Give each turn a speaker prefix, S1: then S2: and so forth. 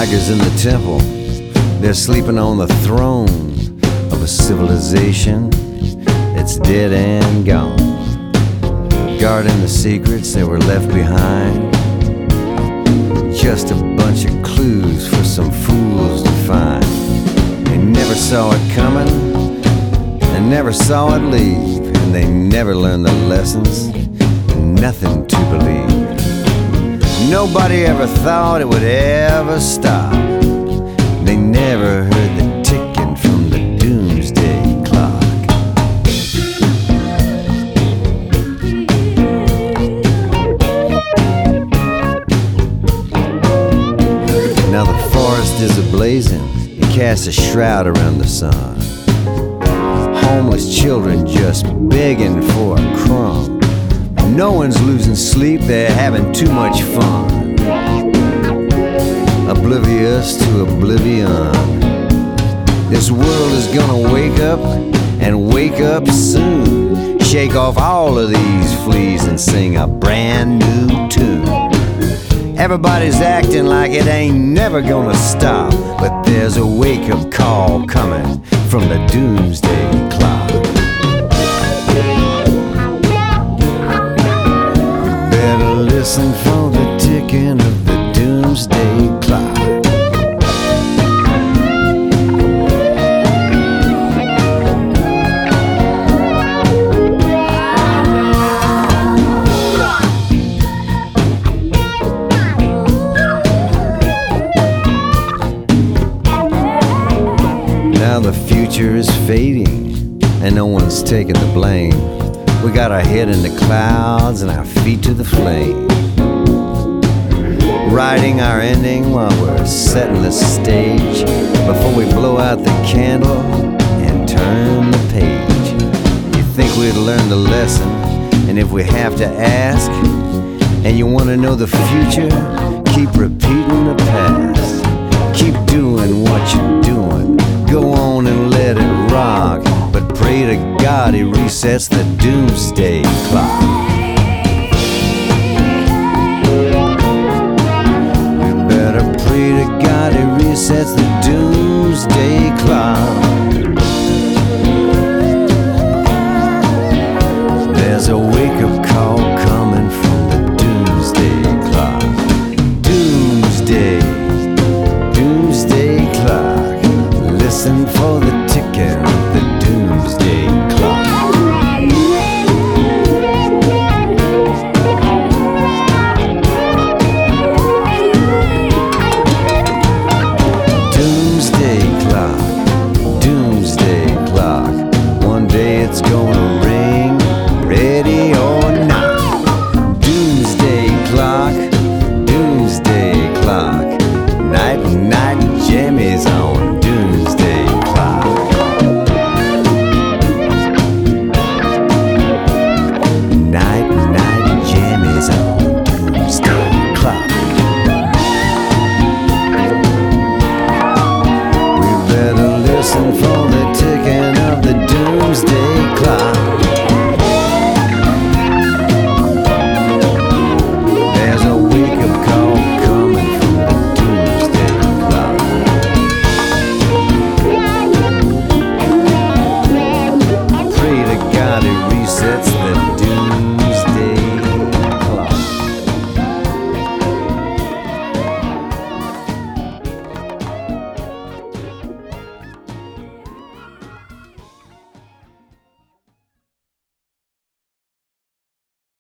S1: tigers in the temple. They're sleeping on the throne of a civilization that's dead and gone, guarding the secrets that were left behind. Just a bunch of clues for some fools to find. They never saw it coming, they never saw it leave, and they never learned the lessons, nothing to believe. Nobody ever thought it would ever stop. They never heard the ticking from the doomsday clock. Now the forest is ablazing, it casts a shroud around the sun. Homeless children just begging for a crumb. No one's losing sleep, they're having too much fun. Oblivious to oblivion. This world is gonna wake up, and wake up soon. Shake off all of these fleas and sing a brand new tune. Everybody's acting like it ain't never gonna stop, but there's a wake-up call coming from the doomsday clock. Better listen for the ticking of the doomsday clock. Now the future is fading, and no one's taking the blame. We got our head in the clouds and our feet to the flame, writing our ending while we're setting the stage, before we blow out the candle and turn the page. You think we'd learn the lesson, and if we have to ask, and you want to know the future, keep repeating the past. Keep doing what you're doing, go on and let it rock, but pray to God he resets the doomsday clock. You better pray to God he resets the